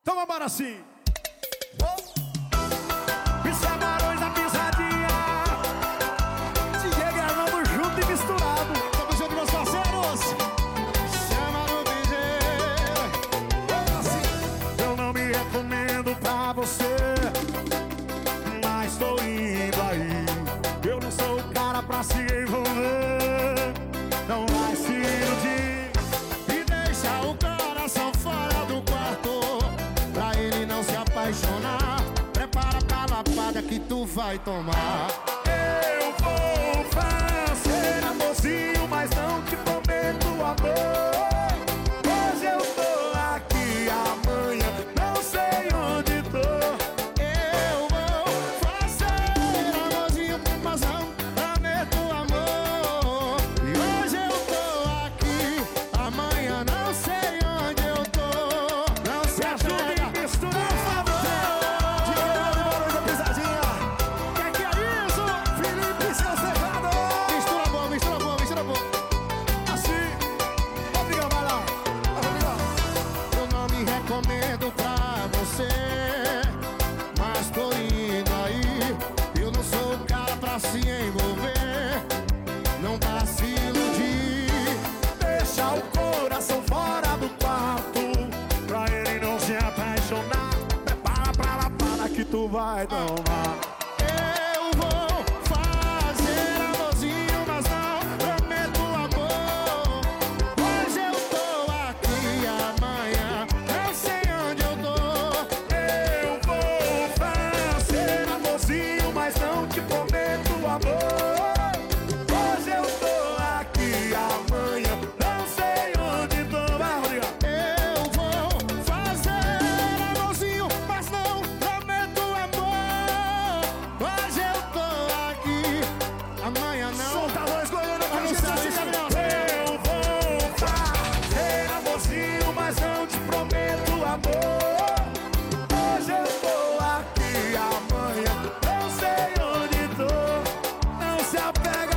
Então vambora assim. Isso é Barões da Pisadinha. DJ gravando junto e misturado. Tamo junto, meus parceiros. Chama no DJ. Assim. Eu não me recomendo pra você, mas tô indo aí. Eu não sou o cara pra se envolver. Não vai se iludir E deixa o coração fora do quarto, pra ele não se apaixonar. Prepara pra lapada que tu vai tomar. Eu vou fazer amorzinho, mas não te prometo amor. Hoje eu tô aqui, amanhã não sei onde tô. Eu vou fazer amorzinho, mas não prometo amor. E hoje eu tô aqui, amanhã não sei onde eu tô. Não se ajude ajude e mistura, por favor. DJ Barões da Pisadinha. Que é isso? Felipe, seu Cerrado. Mistura bom, mistura bom, mistura bom. Assim. Rodrigão, vai lá. Vai, Rodrigão. Eu não me recomendo pra você, mas tô indo aí. Eu não sou o cara pra se envolver. Não dá se iludir. Deixa o coração fora do quarto, pra ele não se apaixonar. Prepara pra lapada que tu vai tomar. Eu vou fazer amorzinho, mas não prometo amor. Hoje eu tô aqui, amanhã não sei onde eu tô. Eu vou fazer amorzinho, mas não te prometo amor. Hoje eu tô aqui, amanhã não sei onde tô. Vai, Rodrigão. Eu vou fazer amorzinho, mas não prometo amor. Hoje eu tô aqui, amanhã não. Solta a voz, Goiânia, Eu não sei se cabe, não. eu vou fazer amorzinho, mas não te prometo amor. Hoje eu tô aqui, amanhã não sei onde tô. Não se apega